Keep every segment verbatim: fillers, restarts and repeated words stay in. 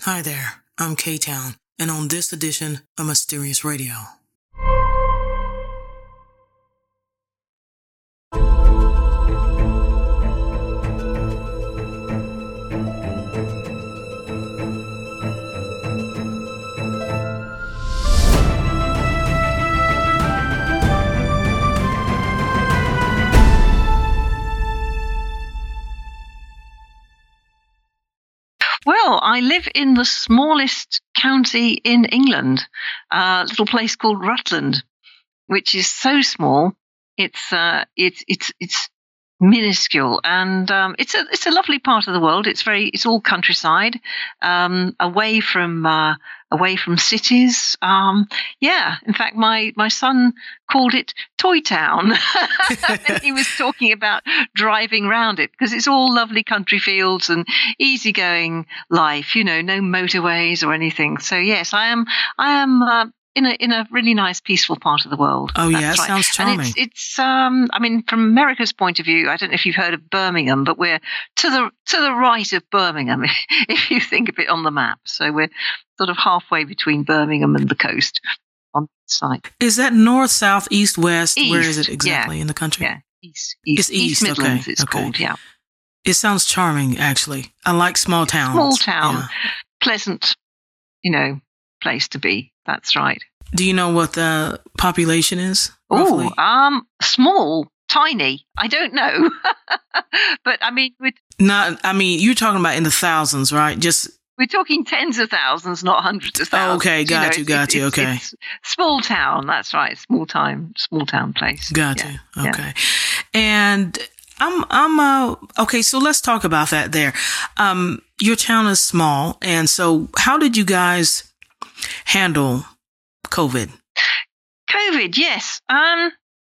Hi there, I'm K-Town, and on this edition of Mysterious Radio. Well, I live in the smallest county in England, a little place called Rutland, which is so small. It's uh, it's it's it's minuscule, and um, it's a it's a lovely part of the world. It's very it's all countryside, um, away from uh, away from cities. Um, yeah, in fact, my my son called it Toy Town. And he was talking about driving round it because it's all lovely country fields and easygoing life. You know, no motorways or anything. So yes, I am I am. Uh, In a in a really nice, peaceful part of the world. Oh, yeah, That's it right. sounds charming. And it's, it's um, I mean, from America's point of view, I don't know if you've heard of Birmingham, but we're to the to the right of Birmingham, if you think of it on the map. So we're sort of halfway between Birmingham and the coast on the side. Is that north, south, east, west? East, Where is it exactly yeah, in the country? Yeah, east, east, It's east, East Midlands. okay, It's okay. called. Yeah, It sounds charming, actually. I like small towns. small town, Yeah. pleasant, you know, place to be. That's right. Do you know what the population is? Oh, roughly? um, small, tiny. I don't know, but I mean, we're, Not. I mean, you're talking about in the thousands, right? Just. we're talking tens of thousands, not hundreds of thousands. Oh, okay, got know, you, it's- got you, it's- okay. it's small town. That's right. Small town, small town place. Got Yeah, you. yeah. Okay. And I'm, I'm, uh, okay, so let's talk about that there. Um, your town is small. And so how did you guys handle COVID? COVID, yes. Um,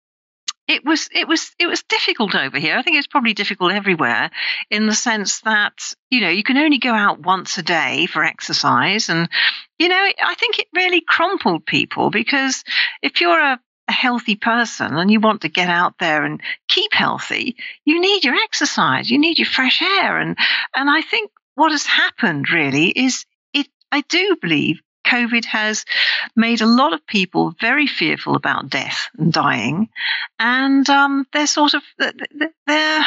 it was, it was, it was difficult over here. I think it's probably difficult everywhere in the sense that, you know, you can only go out once a day for exercise. And, you know, I think it really crumpled people because if you're a, a healthy person and you want to get out there and keep healthy, you need your exercise, you need your fresh air. And, and I think what has happened really is it, I do believe COVID has made a lot of people very fearful about death and dying, and um, they're sort of they're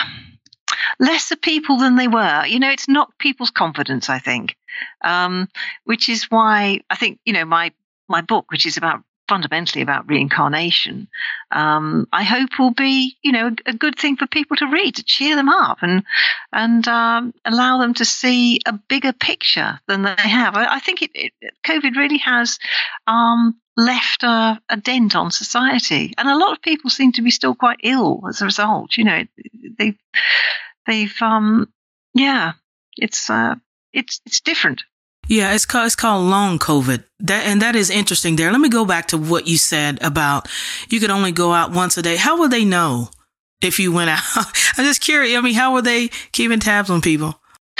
lesser people than they were. You know, it's knocked people's confidence, I think, um, which is why I think you know my my book, which is about fundamentally about reincarnation, um, I hope will be you know a, a good thing for people to read to cheer them up and and um, allow them to see a bigger picture than they have. I, I think it, it, COVID really has um, left a, a dent on society, and a lot of people seem to be still quite ill as a result. You know, they they've um, yeah, it's uh, it's it's different. Yeah, it's called, it's called long COVID. That, and that is interesting there. Let me go back to what you said about you could only go out once a day. How would they know if you went out? I'm just curious. I mean, how were they keeping tabs on people?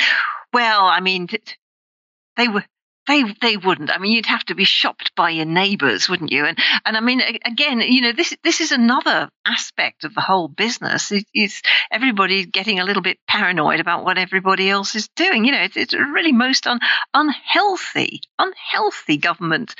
Well, I mean, they were. They they wouldn't. I mean, you'd have to be shopped by your neighbours, wouldn't you? And and I mean, again, you know, this this is another aspect of the whole business. It, it's everybody getting a little bit paranoid about what everybody else is doing. You know, it's, it's a really most un, unhealthy, unhealthy government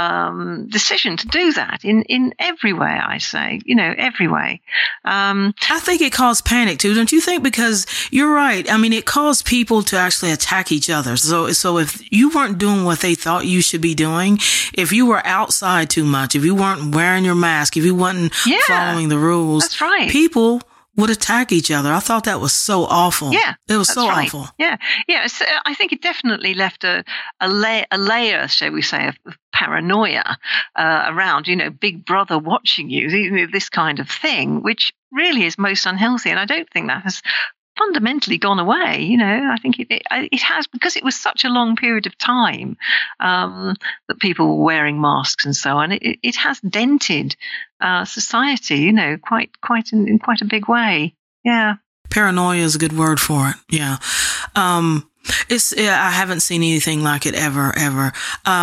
um, decision to do that in in every way. I say, you know, every way. Um, I think it caused panic too, don't you think? Because you're right. I mean, it caused people to actually attack each other. So so if you weren't doing what they thought you should be doing, if you were outside too much, if you weren't wearing your mask, if you weren't yeah, following the rules, that's right. People would attack each other. I thought that was so awful. Yeah, it was that's so right. awful. Yeah, yeah. So I think it definitely left a a, la- a layer, shall we say, of, of paranoia uh, around. You know, Big Brother watching you, you know, this kind of thing, which really is most unhealthy. And I don't think that has fundamentally gone away. You know, I think it, it it has, because it was such a long period of time um, that people were wearing masks and so on. It, it has dented uh, society, you know, quite quite in, in quite a big way. Yeah, paranoia is a good word for it. Yeah, um, it's yeah, I haven't seen anything like it ever ever. Um,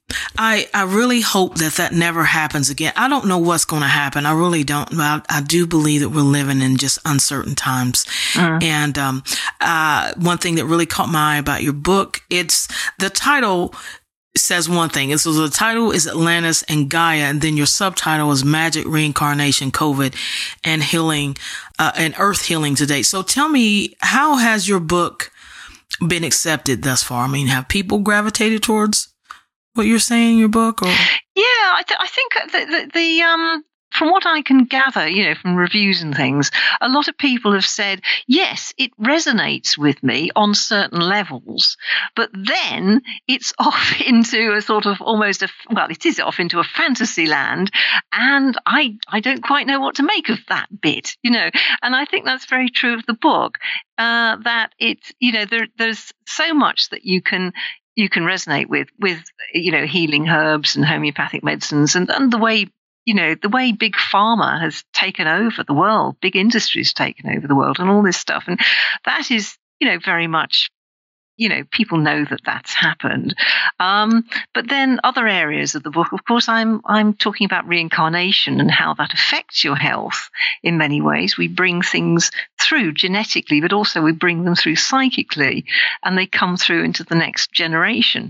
I, I really hope that that never happens again. I don't know what's going to happen. I really don't. I, I do believe that we're living in just uncertain times. Mm. And um, uh, one thing that really caught my eye about your book, it's the title says one thing. And so the title is Atlantis and Gaia, and then your subtitle is Magic, Reincarnation, COVID, and Healing, uh, and Earth Healing Today. So tell me, how has your book been accepted thus far? I mean, have people gravitated towards what you're saying in your book? Or? Yeah, I, th- I think the, the, the um, from what I can gather, you know, from reviews and things, a lot of people have said, yes, it resonates with me on certain levels, but then it's off into a sort of almost a, well, it is off into a fantasy land, and I, I don't quite know what to make of that bit, you know, and I think that's very true of the book, uh, that it's, you know, there, there's so much that you can you can resonate with, with, you know, healing herbs and homeopathic medicines, and, and the way, you know, the way big pharma has taken over the world, big industries taken over the world and all this stuff. And that is, you know, very much, you know, people know that that's happened. Um, but then other areas of the book, of course, I'm I'm talking about reincarnation and how that affects your health in many ways. We bring things through genetically, but also we bring them through psychically, and they come through into the next generation.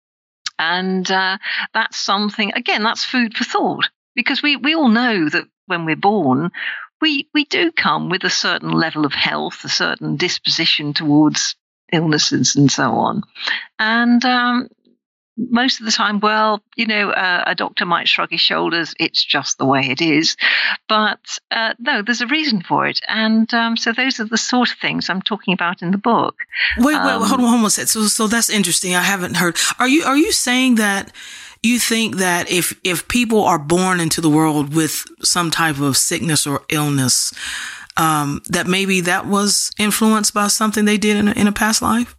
And uh, that's something, again, that's food for thought, because we, we all know that when we're born, we, we do come with a certain level of health, a certain disposition towards illnesses and so on. And um, most of the time, well, you know, uh, a doctor might shrug his shoulders. It's just the way it is. But uh, no, there's a reason for it. And um, so those are the sort of things I'm talking about in the book. Wait, wait, um, hold on, hold on a second. So, so that's interesting. I haven't heard. Are you, are you saying that you think that if, if people are born into the world with some type of sickness or illness, Um, that maybe that was influenced by something they did in a, in a past life?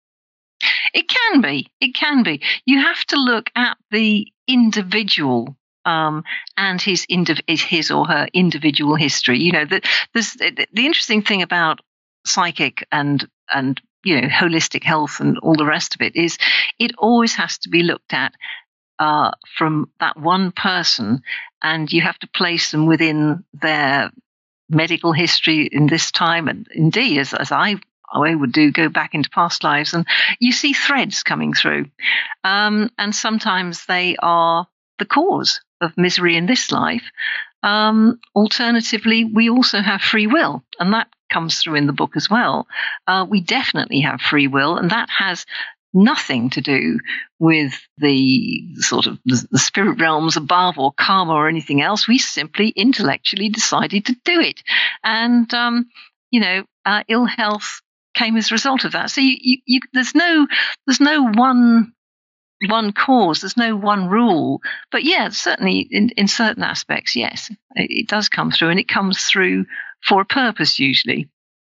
It can be. It can be. You have to look at the individual um, and his indiv- his or her individual history. You know, the, there's, the, the interesting thing about psychic and and you know holistic health and all the rest of it is it always has to be looked at uh, from that one person, and you have to place them within their medical history in this time, and indeed, as, as I, I would do, go back into past lives, and you see threads coming through. Um, and sometimes they are the cause of misery in this life. Um, alternatively, we also have free will, and that comes through in the book as well. Uh, we definitely have free will, and that has nothing to do with the sort of the, the spirit realms above or karma or anything else. We simply intellectually decided to do it. And, um, you know, uh, ill health came as a result of that. So you, you, you, there's no, there's no one, one cause. There's no one rule. But yeah, certainly in, in certain aspects, yes, it, it does come through, and it comes through for a purpose usually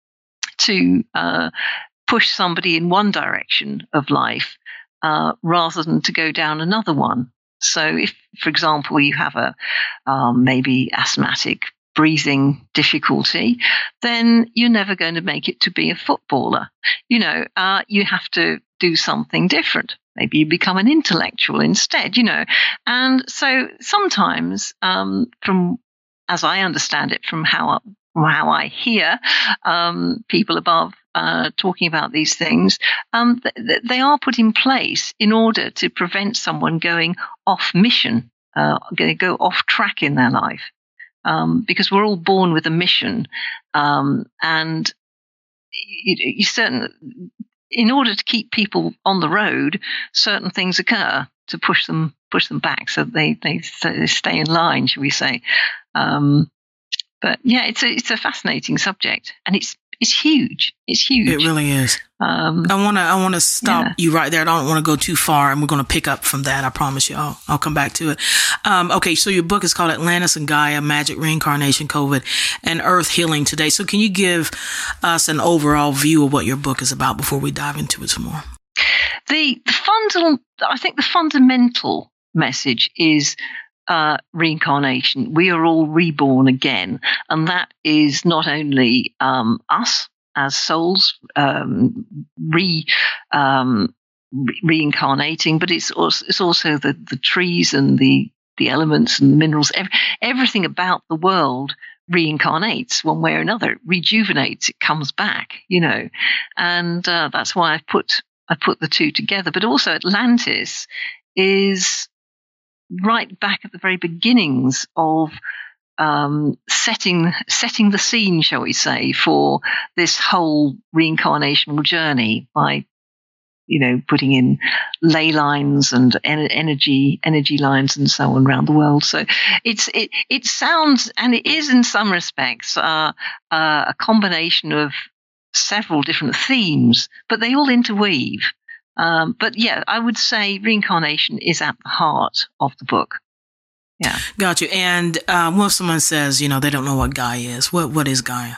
to, uh, push somebody in one direction of life uh, rather than to go down another one. So if, for example, you have a um, maybe asthmatic breathing difficulty, then you're never going to make it to be a footballer. You know, uh, you have to do something different. Maybe you become an intellectual instead, you know. And so sometimes, um, from as I understand it, from how from how I hear um, people above uh, talking about these things, um, th- they are put in place in order to prevent someone going off mission, uh, going to go off track in their life, um, because we're all born with a mission, um, and you, you certain. In order to keep people on the road, certain things occur to push them push them back, so they they, they stay in line, shall we say? Um, but yeah, it's a it's a fascinating subject, and it's it's huge. It's huge. It really is. Um, I want to I want to stop yeah. you right there. I don't want to go too far, and we're going to pick up from that. I promise you. I'll, I'll come back to it. Um, okay, so your book is called Atlantis and Gaia: Magic, Reincarnation, COVID, and Earth Healing Today. So can you give us an overall view of what your book is about before we dive into it some more? The, the fundamental, I think, the fundamental message is uh, reincarnation. We are all reborn again, and that is not only um, us as souls um, re um, re- reincarnating, but it's also, it's also the, the trees and the, the elements and the minerals. Every, everything about the world reincarnates one way or another. It rejuvenates. It comes back, you know, and uh, that's why I've put I put the two together. But also Atlantis is right back at the very beginnings of um, setting setting the scene, shall we say, for this whole reincarnational journey by, you know, putting in ley lines and en- energy energy lines and so on around the world. So it's it it sounds, and it is in some respects, uh, uh, a combination of several different themes, but they all interweave. Um, but yeah, I would say reincarnation is at the heart of the book. Yeah. Got you. And uh, when someone says, you know, they don't know what Gaia is, what what is Gaia?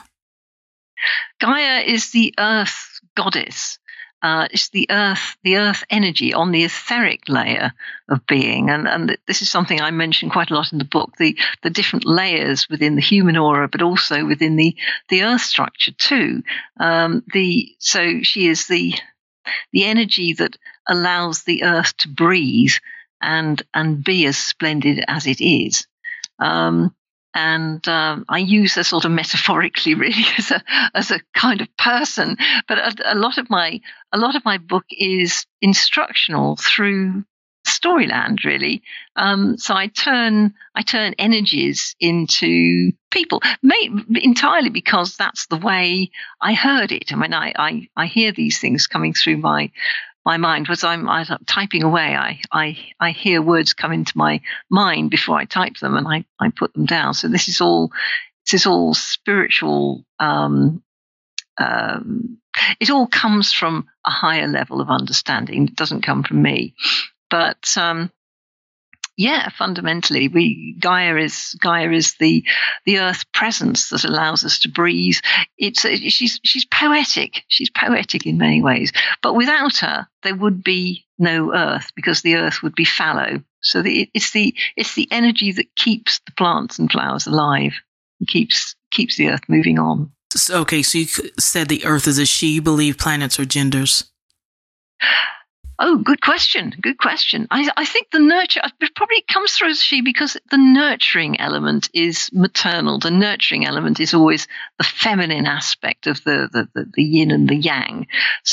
Gaia is the earth goddess. Uh, it's the earth, the earth energy on the etheric layer of being. And, and this is something I mention quite a lot in the book, the, the different layers within the human aura, but also within the, the earth structure too. Um, the, so she is the, the energy that allows the earth to breathe and, and be as splendid as it is. Um, And um, I use her sort of metaphorically, really, as a as a kind of person. But a, a lot of my a lot of my book is instructional through Storyland, really. Um, so I turn I turn energies into people, may, entirely because that's the way I heard it. I mean, I I, I hear these things coming through my. my mind was I'm, I'm typing away. I, I, I hear words come into my mind before I type them, and I, I put them down. So this is all, this is all spiritual. Um, um, it all comes from a higher level of understanding. It doesn't come from me, but, um, yeah, fundamentally, we Gaia is Gaia is the the earth presence that allows us to breathe. It's she's she's poetic. She's poetic in many ways. But without her, there would be no earth, because the earth would be fallow. So the, it's the it's the energy that keeps the plants and flowers alive, and keeps keeps the earth moving on. So, okay, so you said the earth is a she. You believe planets are genders? Oh, good question. Good question. I, I think the nurture, it probably comes through as she, because the nurturing element is maternal. The nurturing element is always the feminine aspect of the, the, the, the yin and the yang.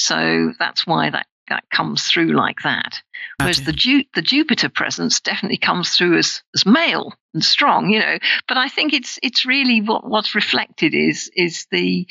So that's why that, that comes through like that. Whereas Okay. the Ju- the Jupiter presence definitely comes through as, as male and strong, you know. But I think it's it's really what, what's reflected is is the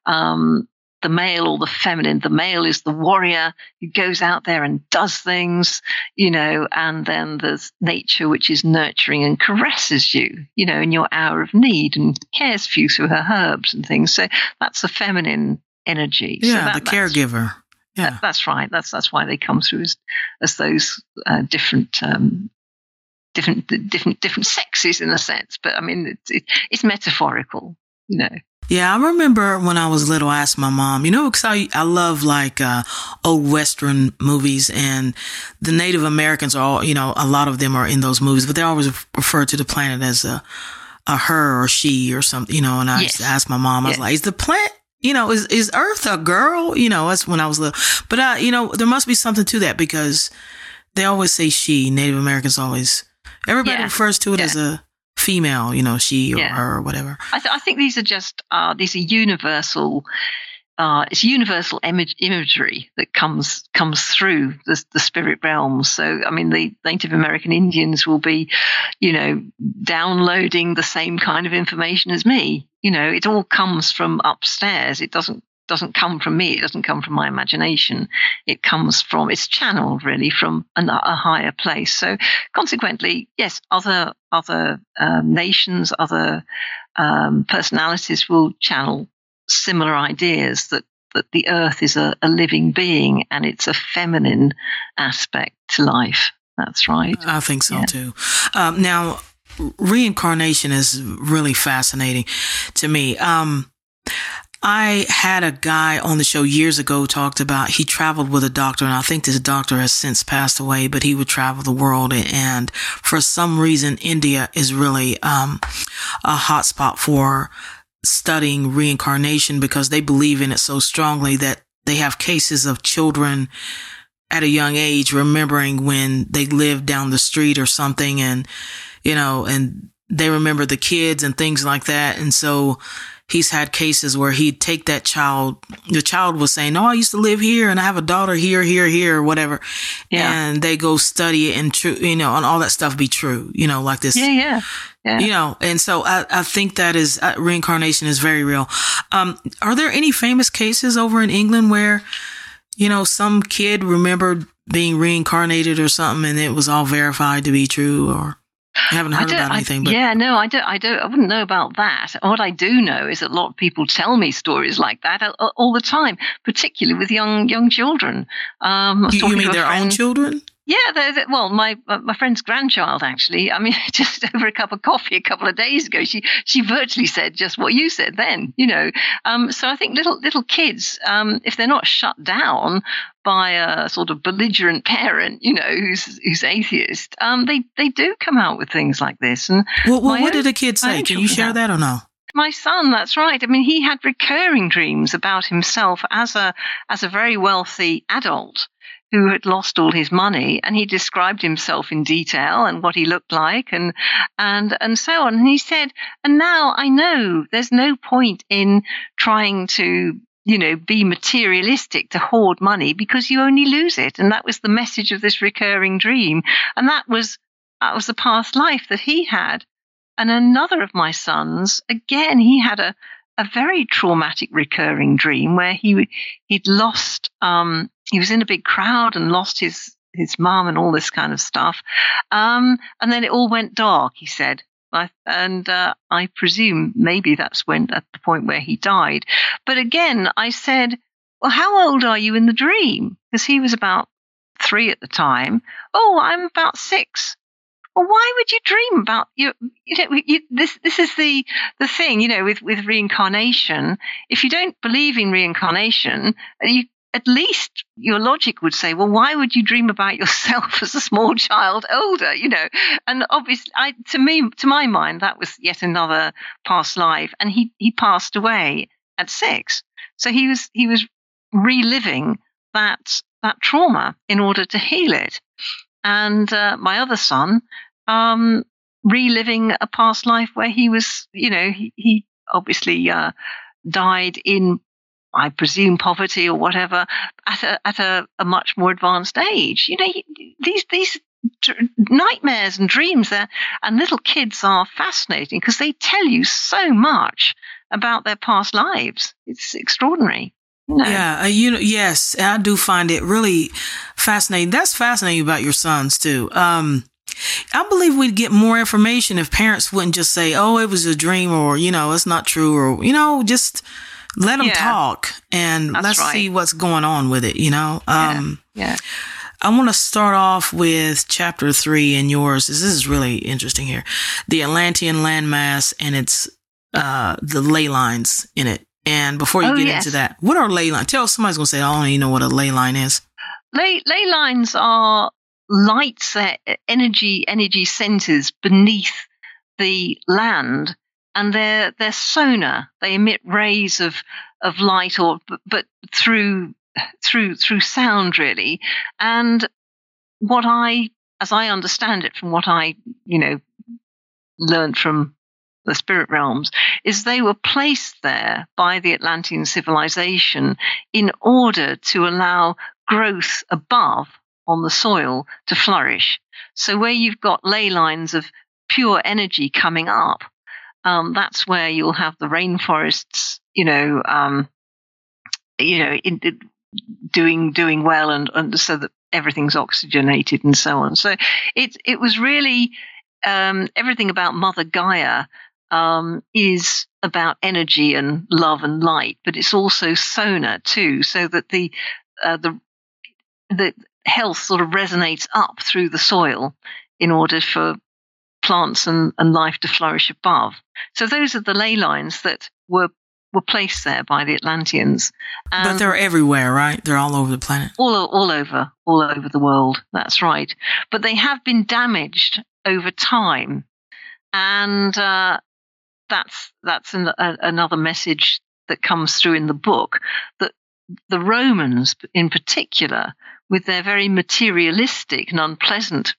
um the male or the feminine. The male is the warrior who goes out there and does things, you know, and then there's nature, which is nurturing and caresses you, you know, in your hour of need and cares for you through her herbs and things. So that's the feminine energy. Yeah, so that, the that's, caregiver. Yeah. that- that's right. That's that's why they come through as as those uh, different um, different different different sexes in a sense. But I mean, it's it, it's metaphorical, you know. Yeah, I remember when I was little, I asked my mom, you know, because I, I love like uh, old Western movies, and the Native Americans are all, you know, a lot of them are in those movies, but they always refer to the planet as a, a her or she or something, you know, and I Yes. used to ask my mom, I was Yes. like, is the planet, you know, is, is Earth a girl? You know, that's when I was little. But, uh, you know, there must be something to that, because they always say she. Native Americans always, everybody Yeah. refers to it Yeah. as a female, you know, she or Yeah. her or whatever. I, th- I think these are just uh, these are universal. Uh, it's universal image, imagery that comes comes through the, the spirit realms. So, I mean, the Native American Indians will be, you know, downloading the same kind of information as me. You know, it all comes from upstairs. It doesn't doesn't come from me. It doesn't come from my imagination. It comes from, it's channeled really from an, a higher place. So consequently, yes, other other um, nations, other um, personalities will channel similar ideas that, that the earth is a, a living being and it's a feminine aspect to life. That's right. I think so Yeah. too. Um, now, reincarnation is really fascinating to me. Um, I had a guy on the show years ago who talked about, he traveled with a doctor, and I think this doctor has since passed away, but he would travel the world. And for some reason, India is really um, a hotspot for studying reincarnation, because they believe in it so strongly that they have cases of children at a young age, remembering when they lived down the street or something, and, you know, and they remember the kids and things like that. And so he's had cases where he'd take that child, the child was saying, "Oh, I used to live here and I have a daughter here, here, here," or whatever. Yeah. And they go study it and true, you know, and all that stuff be true, you know, like this. Yeah, yeah. Yeah. You know, and so I, I think that is uh, reincarnation is very real. Um, are there any famous cases over in England where, you know, some kid remembered being reincarnated or something and it was all verified to be true? Or I haven't heard I about anything. I, but yeah, no, I don't. I don't. I wouldn't know about that. What I do know is that a lot of people tell me stories like that all, all the time, particularly with young young children. Um, you, you mean their friend, own children? Yeah, they're, they're, well, my uh, my friend's grandchild, actually. I mean, just over a cup of coffee a couple of days ago, she she virtually said just what you said then, you know. Um, so I think little little kids, um, if they're not shut down by a sort of belligerent parent, you know, who's who's atheist, um, they they do come out with things like this. And well, well what own, did the kid say? Can you share have. that or no? My son, that's right. I mean, he had recurring dreams about himself as a as a very wealthy adult who had lost all his money, and he described himself in detail and what he looked like and and and so on. And he said, and now I know there's no point in trying to, you know, be materialistic to hoard money because you only lose it. And that was the message of this recurring dream. And that was that was the past life that he had. And another of my sons, again, he had a a very traumatic recurring dream where he he'd lost um he was in a big crowd and lost his his mum and all this kind of stuff, um and then it all went dark, he said. I, and uh, I presume maybe that's when at the point where he died. But again, I said, well, how old are you in the dream? Because he was about three at the time. Oh, I'm about six. Well, why would you dream about you? You know, you, this this is the the thing, you know, with with reincarnation. If you don't believe in reincarnation, you at least your logic would say, well, why would you dream about yourself as a small child older? You know, and obviously, I to me, to my mind, that was yet another past life, and he he passed away at six, so he was he was reliving that that trauma in order to heal it. And uh, my other son, um, reliving a past life where he was, you know, he, he obviously uh, died in, I presume, poverty or whatever, at a at a, a much more advanced age. You know, these these nightmares and dreams there, and little kids are fascinating because they tell you so much about their past lives. It's extraordinary. No. Yeah, uh, you know, yes, I do find it really fascinating. That's fascinating about your sons too. Um, I believe we'd get more information if parents wouldn't just say, "Oh, it was a dream," or you know, "It's not true," or you know, just let them yeah. talk and That's let's right. see what's going on with it. You know, um, yeah. yeah. I want to start off with chapter three in yours. This is really interesting here: the Atlantean landmass and its uh, the ley lines in it. And before you oh, get yes. into that, what are ley lines? Tell somebody's going to say, I don't even know what a ley line is. Ley, ley lines are lights, uh, energy, energy centers beneath the land, and they're, they're sonar. They emit rays of, of light or, but through, through, through sound really. And what I, as I understand it from what I, you know, learned from the spirit realms, is they were placed there by the Atlantean civilization in order to allow growth above on the soil to flourish. So where you've got ley lines of pure energy coming up, um, that's where you'll have the rainforests, you know, um, you know, in, in, doing doing well, and, and so that everything's oxygenated and so on. So it it was really um, everything about Mother Gaia. Um, is about energy and love and light, but it's also sonar too, so that the uh, the the health sort of resonates up through the soil in order for plants and, and life to flourish above. So those are the ley lines that were were placed there by the Atlanteans. And but they're everywhere, right? They're all over the planet. All all over, all over the world. That's right. But they have been damaged over time, and uh, That's that's an, a, another message that comes through in the book, that the Romans in particular with their very materialistic and unpleasant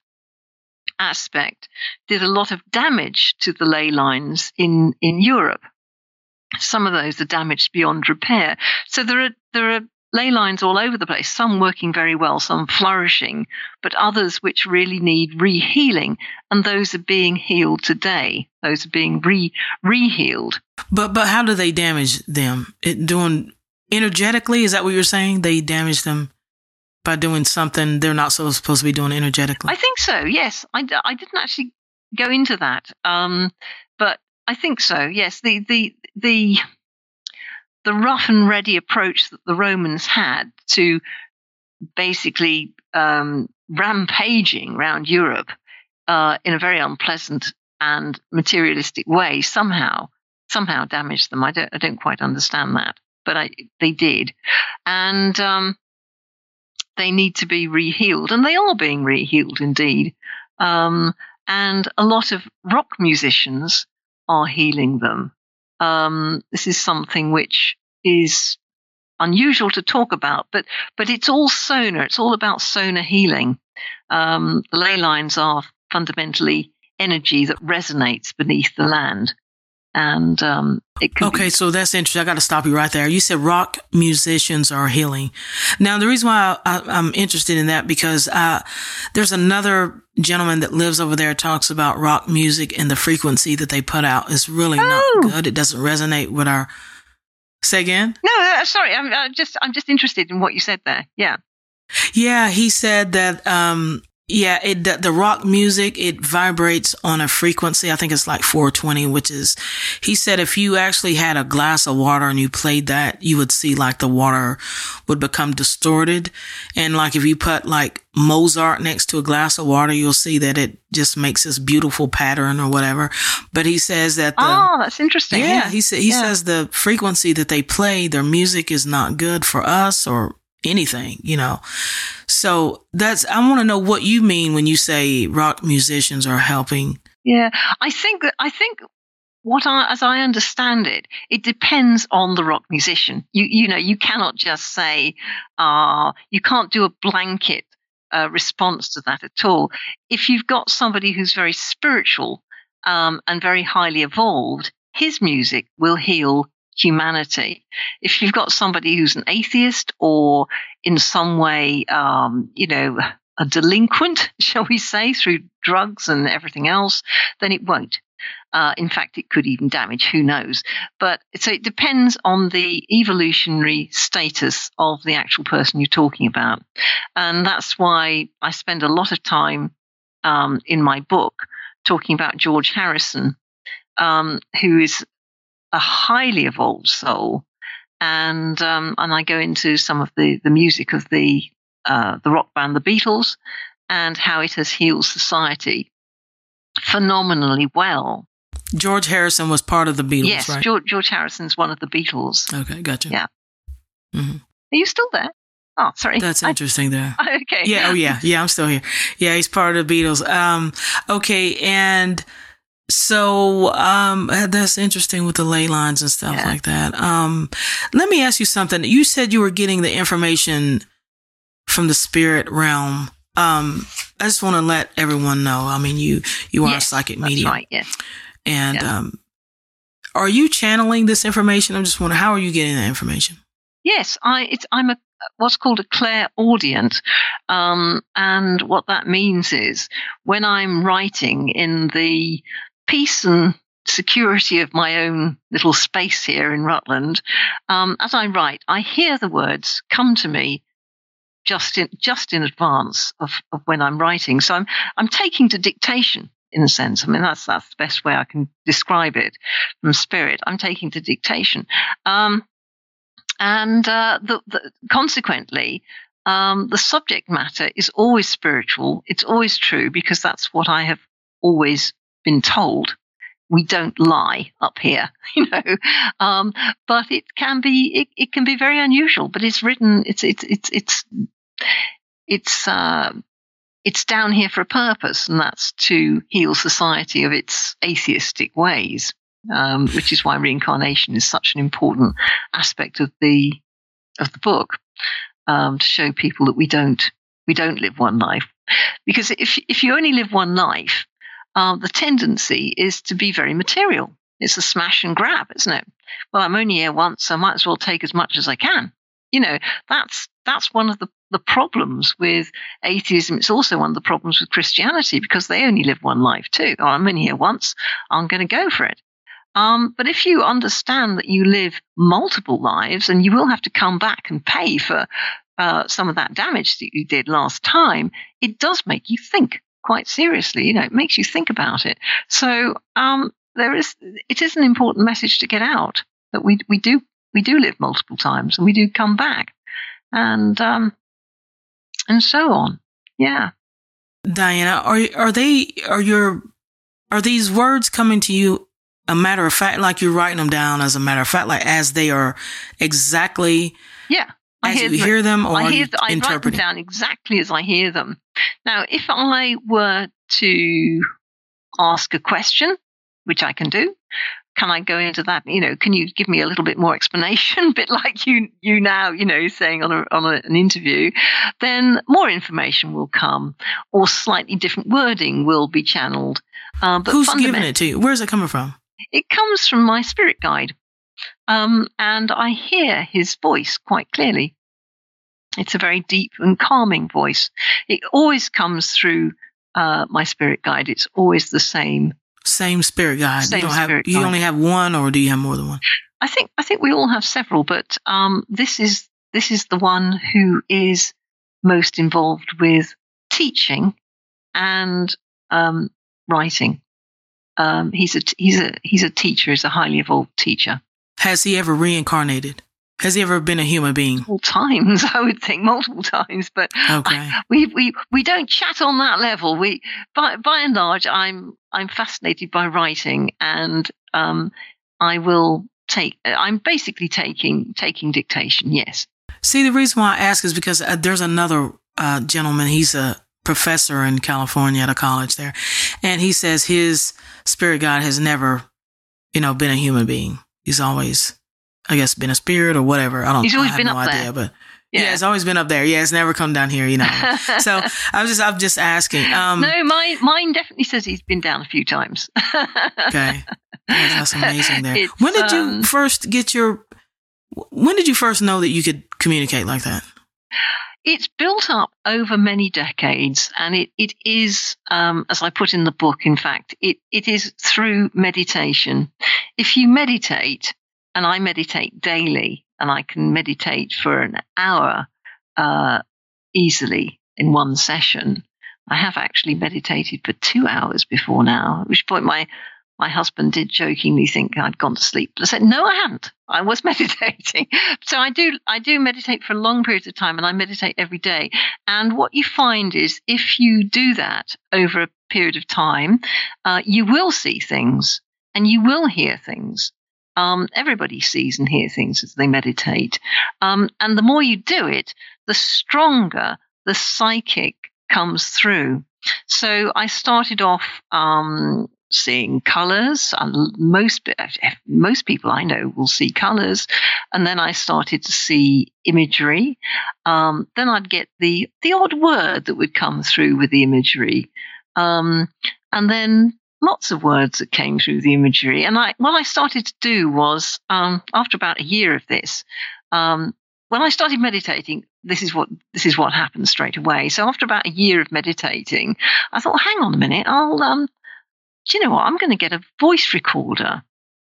aspect, did a lot of damage to the ley lines in, in Europe. Some of those are damaged beyond repair. So there are there are ley lines all over the place, some working very well, some flourishing, but others which really need re-healing, and those are being healed today. Those are being re re-healed. But but how do they damage them? It doing energetically? Is that what you're saying? They damage them by doing something they're not so supposed to be doing energetically? I think so, yes. I, I didn't actually go into that, um, but I think so, yes. The, the, the, the rough and ready approach that the Romans had to basically um, rampaging around Europe uh, in a very unpleasant and materialistic way somehow somehow damaged them. I don't I don't quite understand that, but I, they did. And um, they need to be re-healed, and they are being re-healed indeed. Um, and a lot of rock musicians are healing them. Um, this is something which is unusual to talk about, but but it's all sonar. It's all about sonar healing. Um, the ley lines are fundamentally energy that resonates beneath the land. And um, it can okay, be- so that's interesting. I got to stop you right there. You said rock musicians are healing. Now, the reason why I, I, I'm interested in that because uh, there's another gentleman that lives over there talks about rock music and the frequency that they put out is really oh. not good. It doesn't resonate with our. Say again? No, uh, sorry. I'm uh, just I'm just interested in what you said there. Yeah. Yeah, he said that. Um, Yeah, it the, the rock music, it vibrates on a frequency. I think it's like four twenty, which is, he said if you actually had a glass of water and you played that, you would see like the water would become distorted. And like if you put like Mozart next to a glass of water, you'll see that it just makes this beautiful pattern or whatever. But he says that the, oh, that's interesting. Yeah, yeah. he said he yeah. says the frequency that they play, their music is not good for us or anything, you know. So that's, I want to know what you mean when you say rock musicians are helping. Yeah, I think that, I think what I, as I understand it, it depends on the rock musician. You, you know, you cannot just say, ah, uh, you can't do a blanket uh, response to that at all. If you've got somebody who's very spiritual um, and very highly evolved, his music will heal humanity. If you've got somebody who's an atheist or in some way, um, you know, a delinquent, shall we say, through drugs and everything else, then it won't. Uh, in fact, it could even damage, who knows. But so it depends on the evolutionary status of the actual person you're talking about. And that's why I spend a lot of time um, in my book talking about George Harrison, um, who is a highly evolved soul, and um, and I go into some of the, the music of the uh, the rock band The Beatles and how it has healed society phenomenally well. George Harrison was part of the Beatles, yes, right? George, George Harrison's one of the Beatles. Okay, gotcha. Yeah. Mm-hmm. Are you still there? Oh, sorry. That's interesting there. I, okay. Yeah, oh yeah, yeah, I'm still here. Yeah, he's part of the Beatles. Um, okay, and so um, that's interesting with the ley lines and stuff yeah. like that. Um, let me ask you something. You said you were getting the information from the spirit realm. Um, I just want to let everyone know. I mean, you you are yes, a psychic that's medium, right? Yes. And yeah. um, are you channeling this information? I'm just wondering, how are you getting that information? Yes, I. It's I'm a what's called a clairaudient, um, and what that means is when I'm writing in the peace and security of my own little space here in Rutland, um, as I write, I hear the words come to me just in just in advance of, of when I'm writing. So I'm I'm taking to dictation in a sense. I mean, that's that's the best way I can describe it from spirit. I'm taking to dictation, um, and uh, the, the, consequently, um, the subject matter is always spiritual. It's always true because that's what I have always been told. We don't lie up here, you know. Um, but it can be it, it can be very unusual. But it's written. It's it's it's it's it's uh, it's down here for a purpose, and that's to heal society of its atheistic ways. Um, which is why reincarnation is such an important aspect of the of the book, um, to show people that we don't we don't live one life. Because if if you only live one life, uh, the tendency is to be very material. It's a smash and grab, isn't it? Well, I'm only here once, so I might as well take as much as I can. You know, that's that's one of the, the problems with atheism. It's also one of the problems with Christianity, because they only live one life too. Oh, I'm only here once, I'm going to go for it. Um, but if you understand that you live multiple lives and you will have to come back and pay for uh, some of that damage that you did last time, it does make you think quite seriously. You know, it makes you think about it. So um, there is, it is an important message to get out that we we do we do live multiple times and we do come back, and um, and so on. Yeah, Diana, are are they are your are these words coming to you a matter of fact, like you're writing them down as a matter of fact, like as they are exactly yeah I as hear you them, hear them, or I are hear you I write them interpreting? down exactly as I hear them. Now, if I were to ask a question, which I can do, can I go into that? You know, can you give me a little bit more explanation? A bit like you you now, you know, saying on a, on a, an interview, then more information will come, or slightly different wording will be channeled. Uh, but Who's fundament- giving it to you? Where's it coming from? It comes from my spirit guide, um, and I hear his voice quite clearly. It's a very deep and calming voice. It always comes through uh, my spirit guide. It's always the same. Same spirit guide. Same you don't have. spirit You guide. only have one, or do you have more than one? I think I think we all have several, but um, this is this is the one who is most involved with teaching and um, writing. Um, he's a he's a he's a teacher. He's a highly evolved teacher. Has he ever reincarnated? Has he ever been a human being? Multiple times, I would think, multiple times. But Okay. I, we we we don't chat on that level. We by by and large, I'm I'm fascinated by writing, and um, I will take. I'm basically taking taking dictation. Yes. See, the reason why I ask is because uh, there's another uh, gentleman. He's a professor in California at a college there, and he says his spirit guide has never, you know, been a human being. He's always, I guess, been a spirit or whatever. I don't. He's always I have been no up idea, there. but Yeah. yeah, it's always been up there. Yeah, it's never come down here, you know. So I was just, I'm just asking. Um, no, mine mine definitely says he's been down a few times. Okay, yeah, that's amazing. There. It's, When did you um, first get your? When did you first know that you could communicate like that? It's built up over many decades, and it, it is, um, as I put in the book, in fact, it, it is through meditation. If you meditate, and I meditate daily, and I can meditate for an hour uh, easily in one session. I have actually meditated for two hours before now, at which point my My husband did jokingly think I'd gone to sleep. But I said, no, I hadn't. I was meditating. So I do I do meditate for long periods of time, and I meditate every day. And what you find is if you do that over a period of time, uh, you will see things and you will hear things. Um, everybody sees and hears things as they meditate. Um, and the more you do it, the stronger the psychic comes through. So I started off um, seeing colors. Most most people I know will see colors, and then I started to see imagery. Um, then I'd get the the odd word that would come through with the imagery, um, and then lots of words that came through the imagery. And I what I started to do was um, after about a year of this. Um, When I started meditating, this is what this is what happened straight away. So after about a year of meditating, I thought, hang on a minute, I'll um, do you know what? I'm going to get a voice recorder,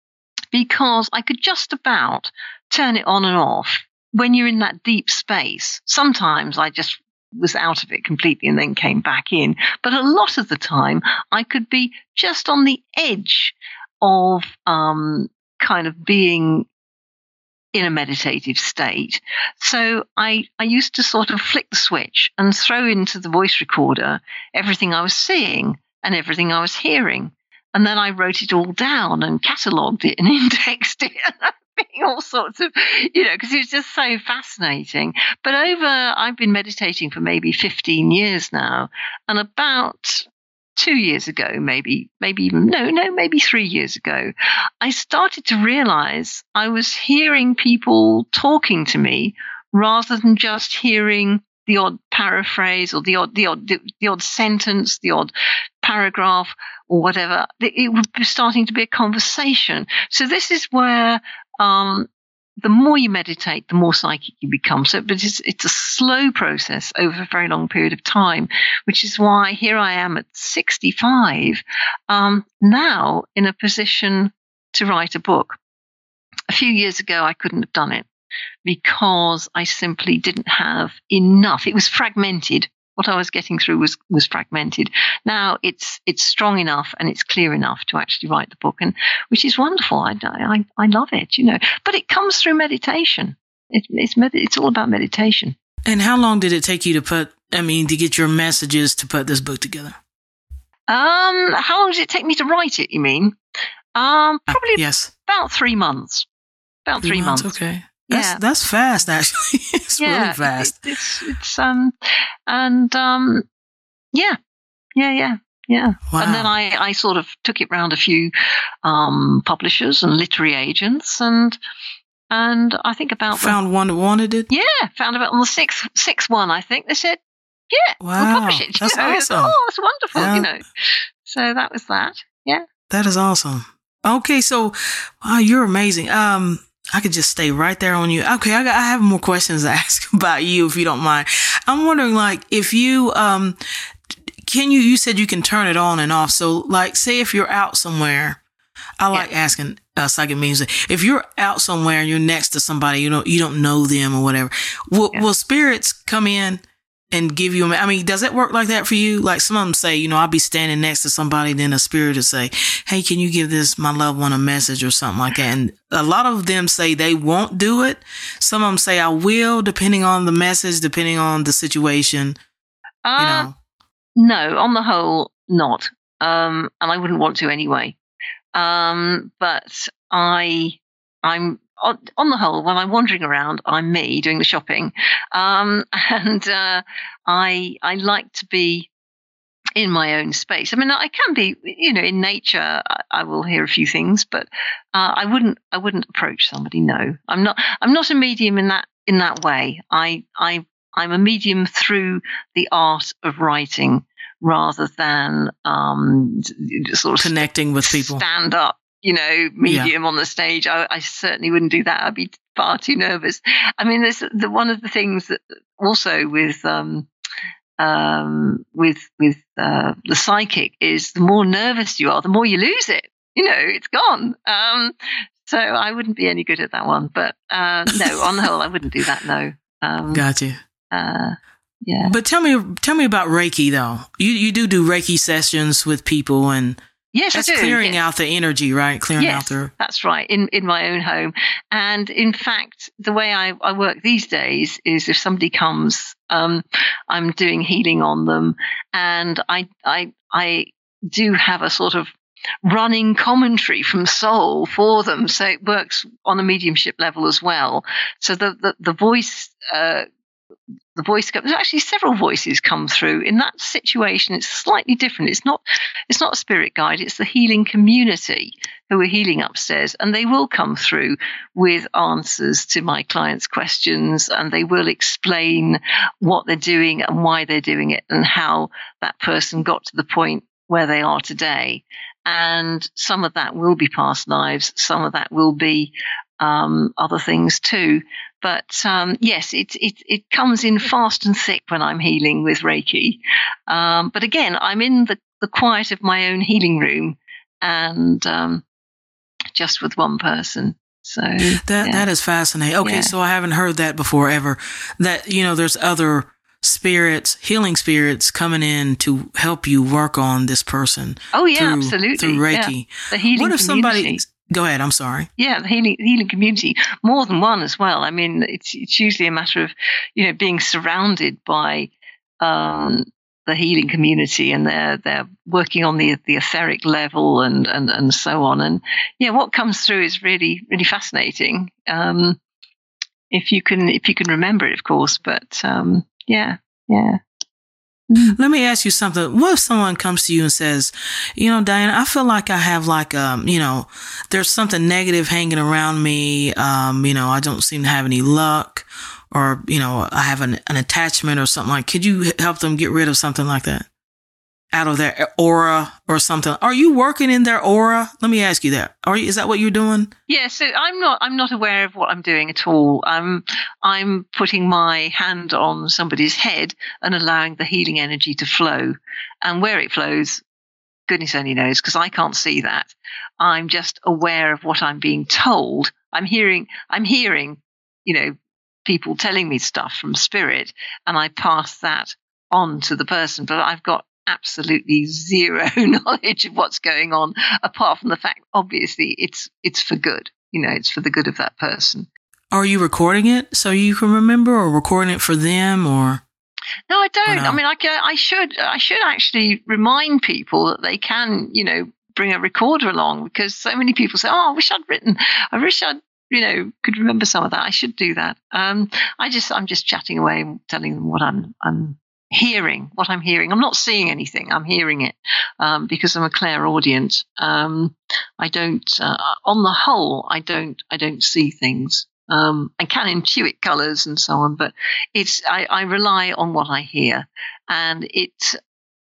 because I could just about turn it on and off when you're in that deep space. Sometimes I just was out of it completely and then came back in, but a lot of the time I could be just on the edge of um, kind of being in a meditative state. So I, I used to sort of flick the switch and throw into the voice recorder everything I was seeing and everything I was hearing. And then I wrote it all down and catalogued it and indexed it and all sorts of, you know, because it was just so fascinating. But over, I've been meditating for maybe fifteen years now, and about two years ago, maybe, maybe even, no, no, maybe three years ago, I started to realize I was hearing people talking to me rather than just hearing the odd paraphrase or the odd, the odd, the, the odd sentence, the odd paragraph or whatever. It would be starting to be a conversation. So this is where, um, the more you meditate, the more psychic you become. So, but it's, it's a slow process over a very long period of time, which is why here I am at sixty-five, um, now in a position to write a book. A few years ago, I couldn't have done it because I simply didn't have enough. It was fragmented. What I was getting through was, was fragmented. Now it's it's strong enough and it's clear enough to actually write the book, and which is wonderful. I, I, I love it, you know. But it comes through meditation. It, it's med- it's all about meditation. And how long did it take you to put? I mean, to get your messages to put this book together? Um, how long did it take me to write it? You mean? Um, probably uh, yes. about three months. About three, three months. months. Okay. That's, yeah, that's fast. Actually, it's yeah, really fast. It, it's it's um and um yeah yeah yeah yeah. Wow. And then I I sort of took it round a few um publishers and literary agents, and and I think about found the, one that wanted it. Yeah, found about on the sixth sixth one. I think they said, yeah, wow, we'll publish it. That's you know, awesome. Oh, it's wonderful. Yeah. You know, so that was that. Yeah, that is awesome. Okay, so wow, you're amazing. Um. I could just stay right there on you. Okay, I got, I have more questions to ask about you, if you don't mind. I'm wondering, like, if you, um, can you, you said you can turn it on and off. So, like, say if you're out somewhere, I like yeah. asking uh, psychic mediums, if you're out somewhere and you're next to somebody, you know, you don't know them or whatever, will, yeah. will spirits come in and give you, a, I mean, does it work like that for you? Like some of them say, you know, I'll be standing next to somebody, then a spirit will say, hey, can you give this, my loved one, a message or something like that? And a lot of them say they won't do it. Some of them say I will, depending on the message, depending on the situation, uh, you know. No, on the whole, not. Um, and I wouldn't want to anyway. Um, but I, I'm, On, on the whole, when I'm wandering around, I'm me doing the shopping, um, and uh, I I like to be in my own space. I mean, I can be, you know, in nature. I, I will hear a few things, but uh, I wouldn't I wouldn't approach somebody. No, I'm not. I'm not a medium in that in that way. I I I'm a medium through the art of writing rather than um, sort of connecting with people. Stand up. You know, medium yeah. on the stage. I, I certainly wouldn't do that. I'd be far too nervous. I mean, there's the one of the things that also with um, um, with with uh, the psychic is the more nervous you are, the more you lose it. You know, it's gone. Um, so I wouldn't be any good at that one. But uh, no, on the whole, I wouldn't do that. No. Um, gotcha. Uh, yeah. But tell me, tell me about Reiki though. You you do do Reiki sessions with people and. Yes, that's I do. clearing yes. out the energy, right? Clearing yes, out the. That's right. In in my own home, and in fact, the way I, I work these days is if somebody comes, um, I'm doing healing on them, and I I I do have a sort of running commentary from soul for them, so it works on a mediumship level as well. So the the the voice. Uh, The voice comes, actually several voices come through. In that situation, it's slightly different. It's not, it's not a spirit guide. It's the healing community who are healing upstairs, and they will come through with answers to my clients' questions, and they will explain what they're doing and why they're doing it and how that person got to the point where they are today. And some of that will be past lives. Some of that will be um, other things too. But um, yes, it, it it comes in fast and thick when I'm healing with Reiki. Um, but again, I'm in the, the quiet of my own healing room, and um, just with one person. So that yeah. that is fascinating. Okay, yeah. so I haven't heard that before ever. That you know, there's other spirits, healing spirits, coming in to help you work on this person. Oh yeah, through, absolutely. Through Reiki. Yeah. The healing what if community. somebody? Go ahead. I'm sorry. Yeah, the healing healing community, more than one as well. I mean, it's it's usually a matter of, you know, being surrounded by um, the healing community, and they're they're working on the the etheric level and and and so on. And yeah, what comes through is really really fascinating. Um, if you can if you can remember it, of course. But um, yeah, yeah. Let me ask you something. What if someone comes to you and says, you know, Diana, I feel like I have like, um, you know, there's something negative hanging around me. Um, you know, I don't seem to have any luck or, you know, I have an, an attachment or something like, could you help them get rid of something like that out of their aura or something? Are you working in their aura? Let me ask you that. Are you, is that what you're doing? Yeah, so I'm not I'm not aware of what I'm doing at all. Um, I'm putting my hand on somebody's head and allowing the healing energy to flow. And where it flows, goodness only knows, because I can't see that. I'm just aware of what I'm being told. I'm hearing I'm hearing, you know, people telling me stuff from spirit, and I pass that on to the person. But I've got absolutely zero knowledge of what's going on, apart from the fact, obviously, it's it's for good. You know, it's for the good of that person. Are you recording it so you can remember, or recording it for them, or? No, I don't. no? I mean, I, I should I should actually remind people that they can, you know, bring a recorder along, because so many people say, "Oh, I wish I'd written. I wish I'd, you know, could remember some of that. I should do that." Um, I just I'm just chatting away and telling them what I'm I'm. hearing what I'm hearing. I'm not seeing anything. I'm hearing it um, because I'm a clairaudient. Um, I don't, uh, on the whole, I don't, I don't see things. Um, I can intuit colours and so on, but it's I, I rely on what I hear, and it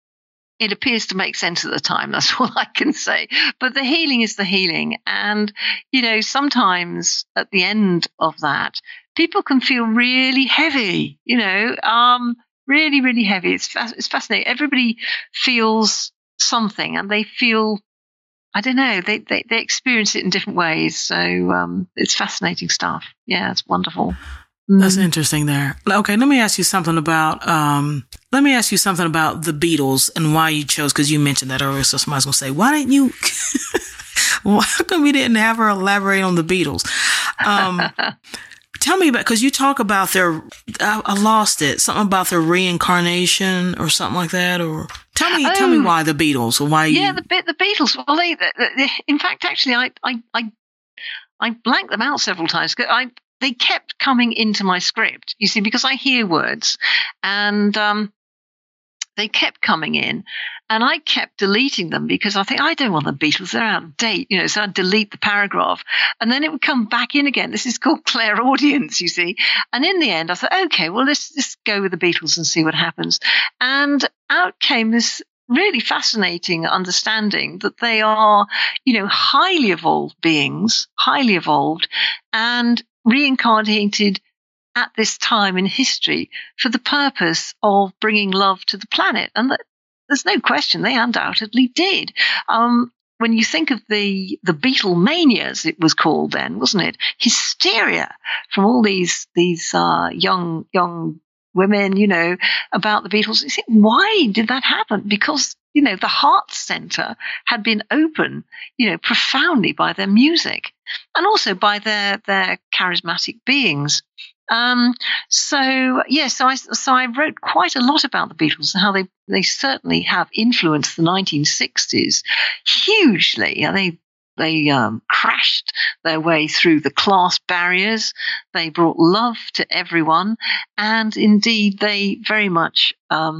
it appears to make sense at the time. That's all I can say. But the healing is the healing, and you know, sometimes at the end of that, people can feel really heavy. You know. Um, Really, really heavy. It's it's fascinating. Everybody feels something, and they feel, I don't know, they they, they experience it in different ways. So um, it's fascinating stuff. Yeah, it's wonderful. Mm. That's interesting there. Okay, let me ask you something about um, let me ask you something about the Beatles and why you chose, because you mentioned that earlier. So somebody's gonna say, why didn't you? Well, how come we didn't have her elaborate on the Beatles? Um, Tell me about, because you talk about their, I, I lost it, something about their reincarnation or something like that, or tell me, um, tell me why the Beatles, or why you. Yeah, the the Beatles. Well, they, they, in fact, actually, I, I, I, I blanked them out several times. I, they kept coming into my script, you see, because I hear words, and um, they kept coming in, and I kept deleting them because I think, I don't want the Beatles, they're out of date, you know, so I'd delete the paragraph, and then it would come back in again. This is called clairaudience, you see. And in the end, I thought, okay, well, let's just go with the Beatles and see what happens. And out came this really fascinating understanding that they are, you know, highly evolved beings, highly evolved, and reincarnated at this time in history for the purpose of bringing love to the planet. And that, there's no question they undoubtedly did. Um, when you think of the the Beatlemania, as it was called then, wasn't it? Hysteria from all these these uh, young young women, you know, about the Beatles. You think, why did that happen? Because, you know, the heart center had been open, you know, profoundly by their music, and also by their their charismatic beings. Um, so yes, so I so I wrote quite a lot about the Beatles and how they they certainly have influenced the nineteen sixties hugely. And they they um, crashed their way through the class barriers. They brought love to everyone, and indeed they very much um,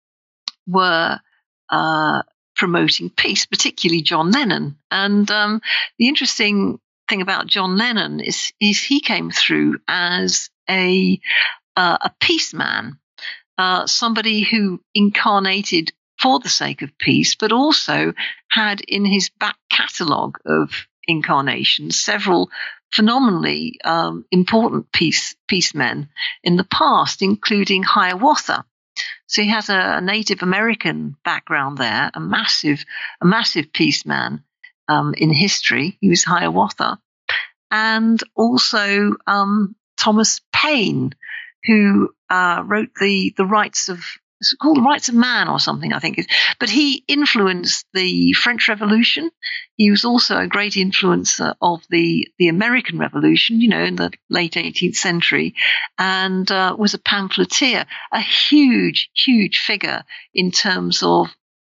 were uh, promoting peace, particularly John Lennon. And um, the interesting thing about John Lennon is is he came through as a uh, a peace man, uh, somebody who incarnated for the sake of peace, but also had in his back catalogue of incarnations several phenomenally um, important peace peace men in the past, including Hiawatha. So he has a, a Native American background there, a massive a massive peace man um, in history. He was Hiawatha, and also um, Thomas Paine, who uh, wrote the the rights of it's called the Rights of Man or something, I think. But he influenced the French Revolution. He was also a great influencer of the the American Revolution, you know, in the late eighteenth century, and uh, was a pamphleteer, a huge, huge figure in terms of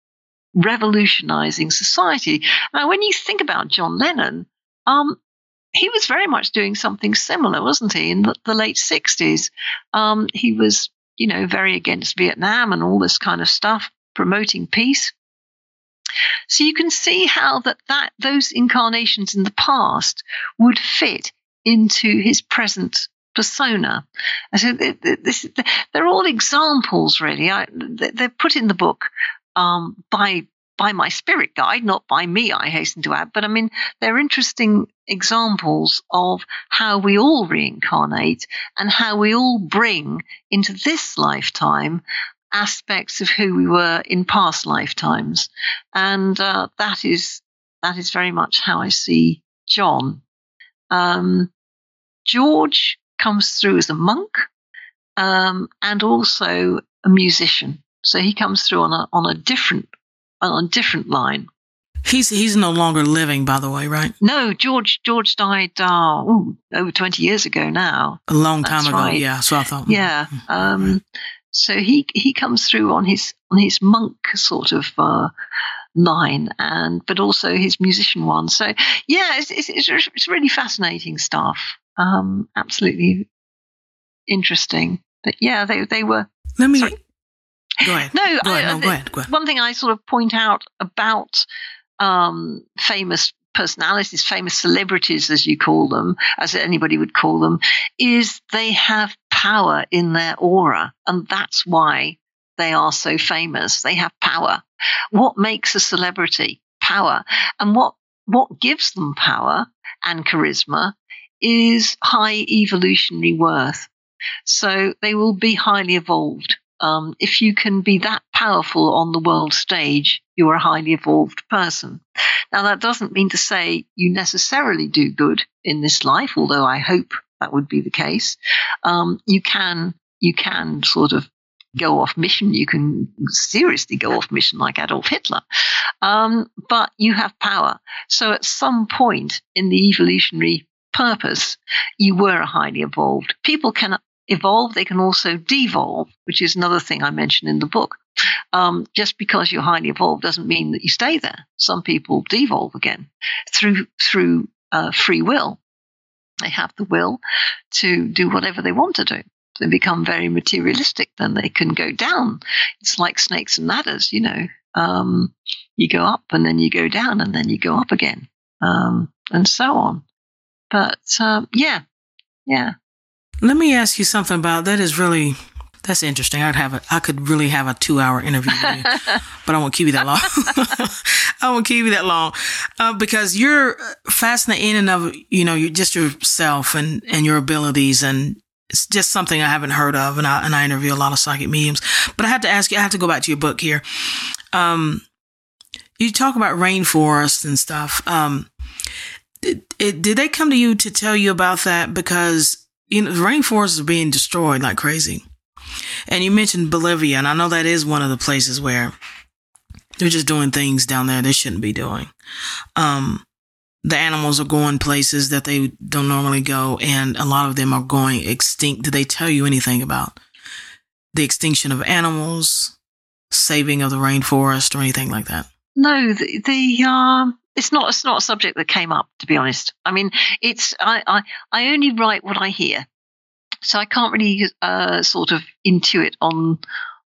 revolutionizing society. Now, when you think about John Lennon, um, he was very much doing something similar, wasn't he, in the, the late sixties? Um, he was, you know, very against Vietnam and all this kind of stuff, promoting peace. So you can see how that, that those incarnations in the past would fit into his present persona. I said, this, they're all examples, really. I, they're put in the book um, by by my spirit guide, not by me, I hasten to add. But I mean, they're interesting examples of how we all reincarnate and how we all bring into this lifetime aspects of who we were in past lifetimes. And uh, that is that is very much how I see John. Um, George comes through as a monk um, and also a musician. So he comes through on a on a different on a different line. He's he's no longer living, by the way, right? No, George George died uh, ooh, over twenty years ago now. A long time That's ago, right. yeah. So I thought, yeah. Um, so he he comes through on his on his monk sort of uh, line, and but also his musician one. So yeah, it's it's, it's really fascinating stuff. Um, absolutely interesting. But yeah, they they were. Let me sorry. go ahead. No, go ahead. I, No, go ahead. Go ahead. One thing I sort of point out about um, famous personalities, famous celebrities, as you call them, as anybody would call them, is they have power in their aura, and that's why they are so famous. They have power. What makes a celebrity? Power. And what what gives them power and charisma is high evolutionary worth. So they will be highly evolved. Um, if you can be that powerful on the world stage, you're a highly evolved person. Now, that doesn't mean to say you necessarily do good in this life, although I hope that would be the case. Um, you can you can sort of go off mission. You can seriously go off mission like Adolf Hitler. Um, but you have power. So at some point in the evolutionary purpose, you were a highly evolved. People can evolve, they can also devolve, which is another thing I mentioned in the book. Um, just because you're highly evolved doesn't mean that you stay there. Some people devolve again through through uh, free will. They have the will to do whatever they want to do. They become very materialistic, then they can go down. It's like snakes and ladders, you know. Um, you go up and then you go down and then you go up again, um, and so on. But um, yeah, yeah. Let me ask you something about that. Is really that's interesting. I'd have a, I could really have a two-hour interview with you, but I won't keep you that long. I won't keep you that long uh, because you're fascinated in and of you know you just yourself and, and your abilities, and it's just something I haven't heard of. And I and I interview a lot of psychic mediums. But I have to ask you. I have to go back to your book here. Um, you talk about rainforests and stuff. Um, it, it, did they come to you to tell you about that? Because you know, rainforests are being destroyed like crazy. And you mentioned Bolivia, and I know that is one of the places where they're just doing things down there they shouldn't be doing. Um, the animals are going places that they don't normally go, and a lot of them are going extinct. Did they tell you anything about the extinction of animals, saving of the rainforest, or anything like that? No, the, the um, it's not it's not a subject that came up, to be honest. I mean, it's I I, I only write what I hear, so I can't really uh, sort of intuit on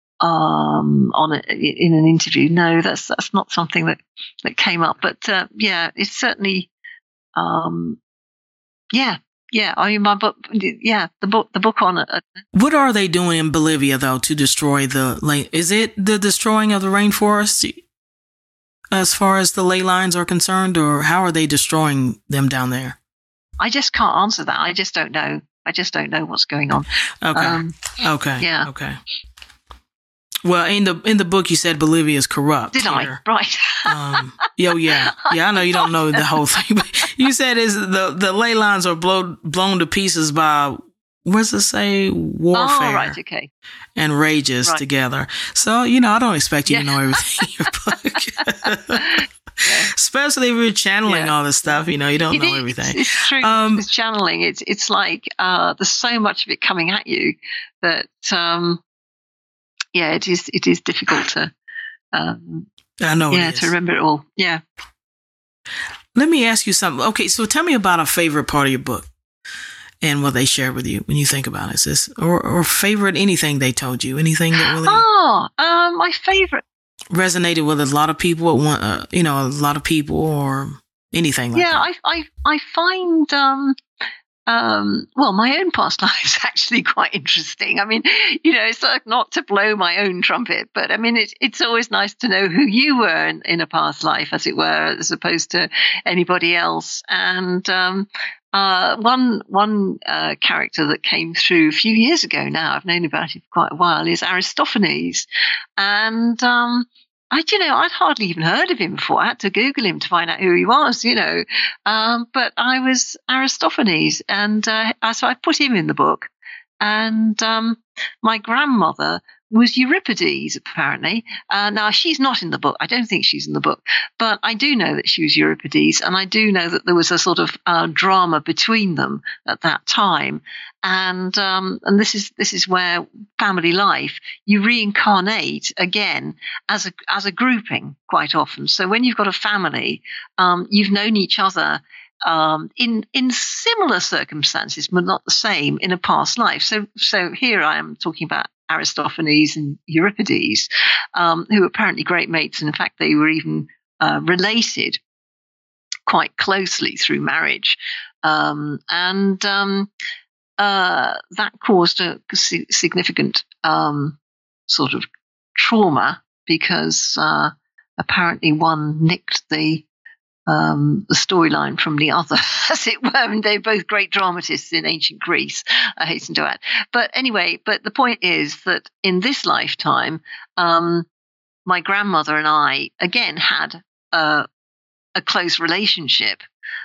um on a, in an interview. No, that's that's not something that that came up. But uh, yeah, it's certainly um yeah. Yeah, I mean, my book. Yeah, the book. The book on it. What are they doing in Bolivia though to destroy the? Like, is it the destroying of the rainforest, as far as the ley lines are concerned, or how are they destroying them down there? I just can't answer that. I just don't know. I just don't know what's going on. Okay. Um, okay. Yeah. Okay. Well, in the in the book, you said Bolivia is corrupt. Did here. I? Right. um, yo, yeah, yeah. I know you don't know the whole thing, but you said is the the ley lines are blown blown to pieces by what's it say warfare? Oh, right. Okay. And rages right. together. So you know, I don't expect you yeah. to know everything in your book. yeah. Especially if you're channeling yeah. all this stuff, you know, you don't it know is, everything. It's, it's true. Um, it's channeling. It's it's like uh, there's so much of it coming at you that. Um, Yeah, it is. It is difficult to. Um, I know. Yeah, it is. to remember it all. Yeah. Let me ask you something. Okay, so tell me about a favorite part of your book, and what they shared with you when you think about it. Is this or or favorite anything they told you? Anything that really? Oh, um, my favorite resonated with a lot of people at one. Uh, you know, a lot of people, or anything like yeah, that. Yeah, I I I find um Um, well, my own past life is actually quite interesting. I mean, you know, it's like not to blow my own trumpet, but I mean, it's it's always nice to know who you were in, in a past life, as it were, as opposed to anybody else. And um, uh, one one uh, character that came through a few years ago now, I've known about it for quite a while, is Aristophanes, and um, I, you know, I'd hardly even heard of him before. I had to Google him to find out who he was, you know. Um, but I was Aristophanes, and uh, so I put him in the book. And um, my grandmother was Euripides, apparently. Uh, now, she's not in the book. I don't think she's in the book. But I do know that she was Euripides, and I do know that there was a sort of uh, drama between them at that time. And um, and this is this is where family life, you reincarnate again as a as a grouping quite often. So when you've got a family, um, you've known each other um, in in similar circumstances, but not the same in a past life. So so here I am talking about Aristophanes and Euripides, um, who were apparently great mates, and in fact they were even uh, related quite closely through marriage, um, and um, uh, that caused a significant um, sort of trauma because uh, apparently one nicked the Um, the storyline from the other, as it were, and they're both great dramatists in ancient Greece, I hasten to add. But anyway, but the point is that in this lifetime, um, my grandmother and I, again, had a, a close relationship.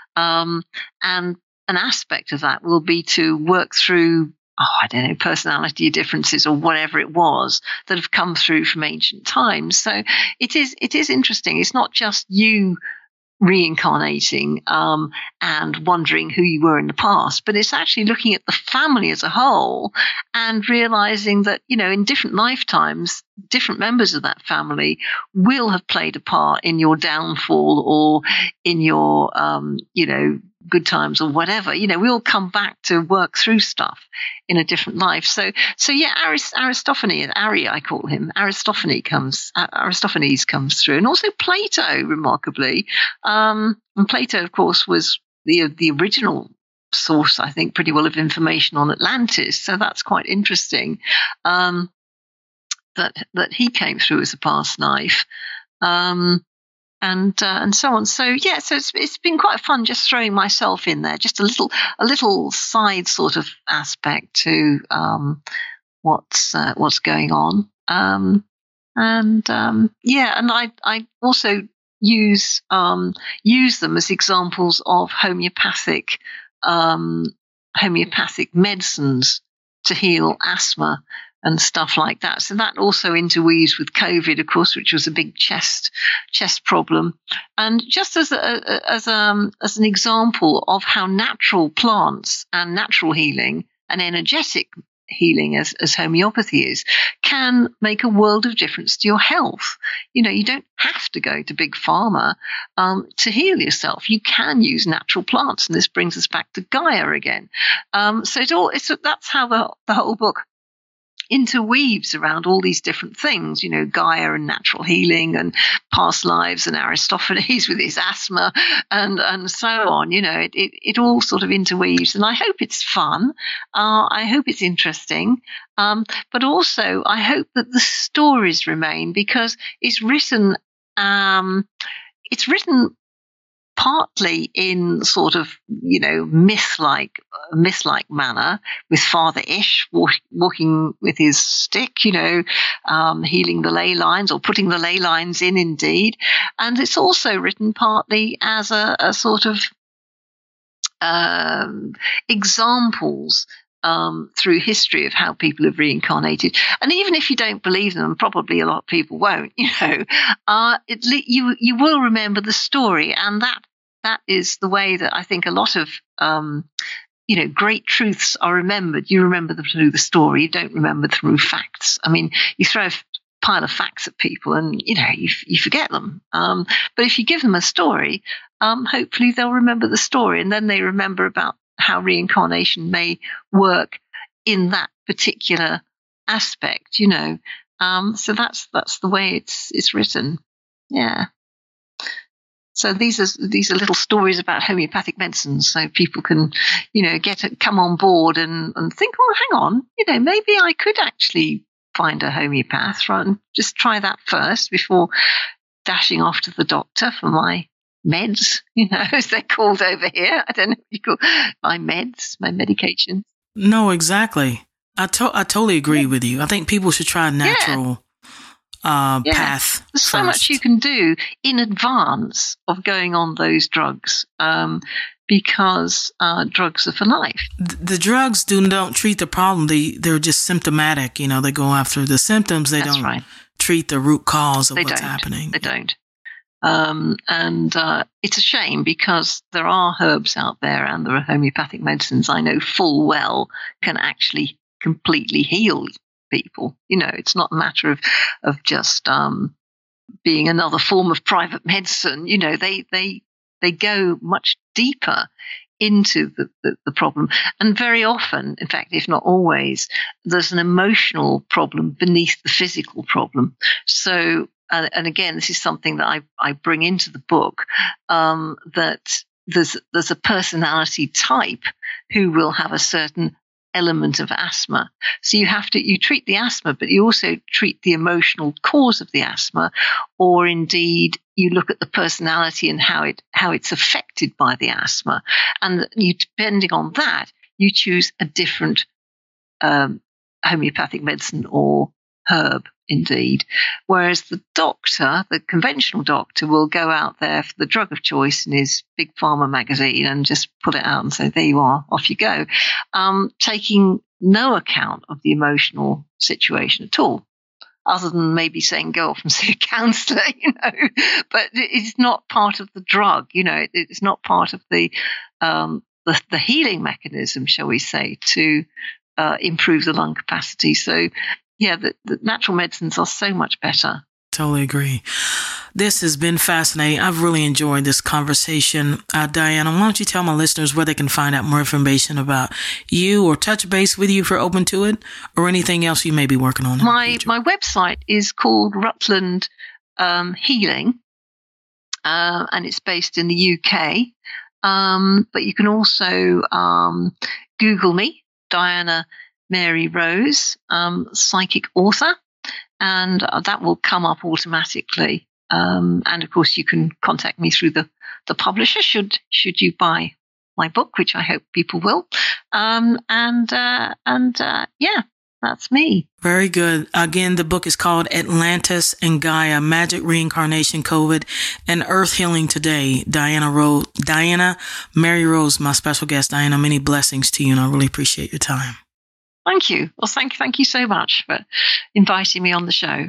Um, and an aspect of that will be to work through, oh, I don't know, personality differences or whatever it was that have come through from ancient times. So it is, it is interesting. It's not just you reincarnating um, and wondering who you were in the past, but it's actually looking at the family as a whole and realizing that, you know, in different lifetimes, different members of that family will have played a part in your downfall or in your, um, you know, good times or whatever. You know, we all come back to work through stuff in a different life. So, so yeah, Arist- Aristophanes, Ari, I call him, Aristophanes comes, uh, Aristophanes comes through, and also Plato, remarkably. Um, and Plato, of course, was the the original source, I think, pretty well of information on Atlantis. So that's quite interesting. Um, that that he came through as a past life. Um, And uh, and so on. So yeah, so it's it's been quite fun just throwing myself in there, just a little a little side sort of aspect to um, what's uh, what's going on. Um, and um, yeah, and I I also use um, use them as examples of homeopathic um, homeopathic medicines to heal asthma and stuff like that. So that also interweaves with COVID, of course, which was a big chest chest problem. And just as a, as um as an example of how natural plants and natural healing and energetic healing, as as homeopathy is, can make a world of difference to your health. You know, you don't have to go to big pharma um, to heal yourself. You can use natural plants, and this brings us back to Gaia again. Um, so it all it's that's how the the whole book interweaves around all these different things, you know, Gaia and natural healing and past lives and Aristophanes with his asthma and, and so on. You know, it, it, it all sort of interweaves, and I hope it's fun. Uh, I hope it's interesting. Um, but also I hope that the stories remain, because it's written, um, it's written partly in sort of, you know, myth-like, myth-like manner, with Father Ish walk, walking with his stick, you know, um, healing the ley lines or putting the ley lines in, indeed. And it's also written partly as a, a sort of um, examples Um, through history of how people have reincarnated. And even if you don't believe them, probably a lot of people won't, you know, uh, it, you you will remember the story. And that that is the way that I think a lot of, um, you know, great truths are remembered. You remember them through the story. You don't remember through facts. I mean, you throw a pile of facts at people and, you know, you, you forget them. Um, but if you give them a story, um, hopefully they'll remember the story, and then they remember about how reincarnation may work in that particular aspect, you know. Um, so that's that's the way it's it's written. Yeah. So these are these are little stories about homeopathic medicines, so people can, you know, get it, come on board and, and think, oh, hang on, you know, maybe I could actually find a homeopath, right? And just try that first before dashing off to the doctor for my meds, you know, as they're called over here. I don't know what you call my meds, my medications. No, exactly. I to- I totally agree with you. I think people should try a natural. Yeah. Uh, yeah. path. There's so first. much you can do in advance of going on those drugs, um, because uh, drugs are for life. The, the drugs do don't treat the problem. They they're just symptomatic. You know, they go after the symptoms. They That's don't right. treat the root cause of they what's don't. happening. They don't. Um, and uh, it's a shame because there are herbs out there and there are homeopathic medicines I know full well can actually completely heal people. You know, it's not a matter of of just um, being another form of private medicine. You know, they they they go much deeper into the, the, the problem. And very often, in fact, if not always, there's an emotional problem beneath the physical problem. So, uh, and again, this is something that I, I bring into the book, um, that there's there's a personality type who will have a certain element of asthma. So you have to, you treat the asthma, but you also treat the emotional cause of the asthma, or indeed you look at the personality and how it, how it's affected by the asthma. And you, depending on that, you choose a different um, homeopathic medicine or herb indeed. Whereas the doctor, the conventional doctor, will go out there for the drug of choice in his big pharma magazine and just pull it out and say, there you are, off you go, um, taking no account of the emotional situation at all, other than maybe saying go off and see a counselor, you know. But it's not part of the drug, you know, it's not part of the um, the, the healing mechanism, shall we say, to uh, improve the lung capacity. So yeah, the, the natural medicines are so much better. Totally agree. This has been fascinating. I've really enjoyed this conversation. Uh, Diana, why don't you tell my listeners where they can find out more information about you or touch base with you if you're open to it, or anything else you may be working on? My my website is called Rutland um, Healing, uh, and it's based in the U K. Um, but you can also um, Google me, Diana Mary Rose, um, psychic author, and uh, that will come up automatically. Um, and of course, you can contact me through the, the publisher should should you buy my book, which I hope people will. Um, and uh, and uh, yeah, that's me. Very good. Again, the book is called Atlantis and Gaia: Magic, Reincarnation, COVID, and Earth Healing Today. Diana Rose, Diana Mary Rose, my special guest. Diana, many blessings to you, and I really appreciate your time. Thank you. Well, thank you, thank you so much for inviting me on the show.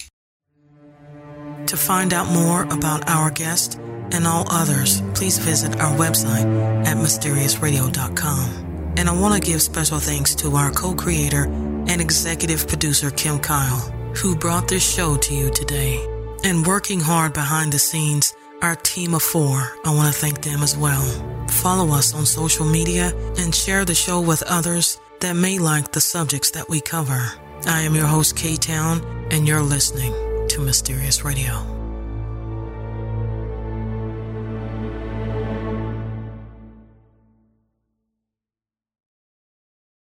To find out more about our guest and all others, please visit our website at mysterious radio dot com. And I want to give special thanks to our co-creator and executive producer, Kim Kyle, who brought this show to you today. And working hard behind the scenes, our team of four, I want to thank them as well. Follow us on social media and share the show with others that may like the subjects that we cover. I am your host, K-Town, and you're listening to Mysterious Radio.